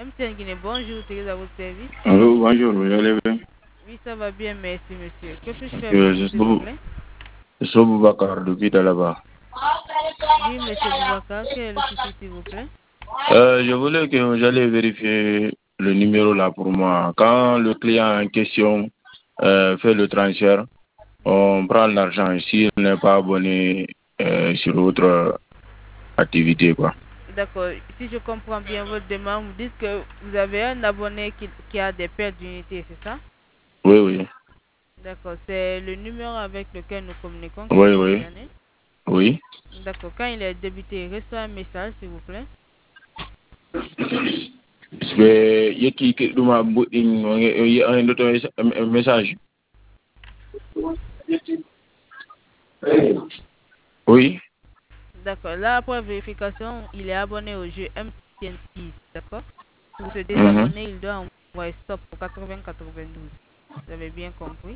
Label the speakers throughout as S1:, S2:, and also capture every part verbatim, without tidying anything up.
S1: M T N Guinée, bonjour, Thérèse à votre service.
S2: Allô, bonjour, vous allez bien?
S1: Oui, ça va bien, merci monsieur. Que puis-je faire pour
S2: Euh,
S1: vous,
S2: je
S1: s'il vous
S2: suis
S1: plaît?
S2: je suis Boubacar depuis là-bas.
S1: Oui, monsieur Boubacar, quel est le souci, s'il vous plaît?
S2: Euh, je voulais que j'allais vérifier le numéro là pour moi. Quand le client en question euh, fait le transfert, on prend l'argent. S'il n'est pas abonné euh, sur autre activité, quoi.
S1: D'accord, si je comprends bien votre demande, vous dites que vous avez un abonné qui, qui a des pertes d'unité, c'est ça?
S2: Oui, oui,
S1: D'accord, c'est le numéro avec lequel nous communiquons qui est
S2: oui, oui,
S1: concerné.
S2: oui.
S1: D'accord, quand il est débité, il reçoit un message, s'il vous plaît.
S2: C'est yeki ki duma bu- in- un autre un message. Oui.
S1: D'accord, là, après vérification, il est abonné au jeu M T N Ease, d'accord? Pour se
S2: Mhm.
S1: désabonner, il doit envoyer stop au quatre-vingts quatre-vingt-douze. Vous avez bien compris?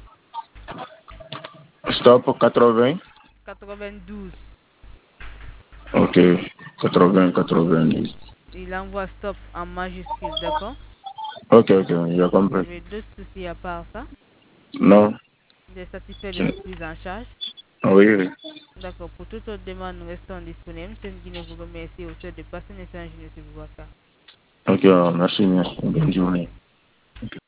S2: Stop quatre-vingts.
S1: quatre-vingt-douze.
S2: Ok, quatre-vingts quatre-vingt.
S1: Il envoie stop en majuscule, d'accord?
S2: Ok, ok, j'ai
S1: Vous
S2: compris.
S1: avez d'autres soucis à part ça?
S2: Non.
S1: Vous êtes satisfait de
S2: je-
S1: notre prise en charge?
S2: Oui, oui.
S1: D'accord, pour toute autre demande, nous restons disponibles. M T N Guinée vous remercie au souhait de passer un message, M. Boubacar.
S2: Ok, merci, merci. Bonne journée.